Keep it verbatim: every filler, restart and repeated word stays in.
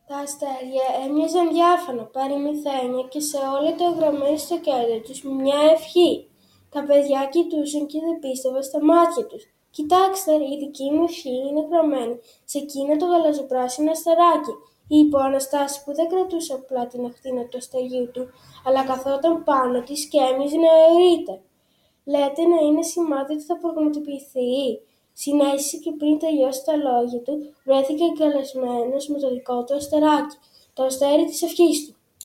Τα αστέρια έμοιαζαν διάφανα, παρημυθένια και σε όλα το εγγραμμένο στο κέντρο τους μια ευχή. Τα παιδιά κοιτούσαν και δεν πίστευαν στα μάτια τους. «Κοιτάξτε, η δική μου ευχή είναι γραμμένη σε εκείνο το γαλαζοπράσινο αστεράκι», είπε ο Αναστάσης που δεν κρατούσε απλά την ακτίνα του αστεριού του, αλλά καθόταν πάνω της και έμοιαζε να αιωρείται. «Λέτε να είναι σημάδι ότι θα πραγματοποιηθεί», συνέχισε και πριν τελειώσει τα λόγια του, βρέθηκε αγκαλιασμένος με το δικό του αστεράκι, το αστέρι της ευχής του.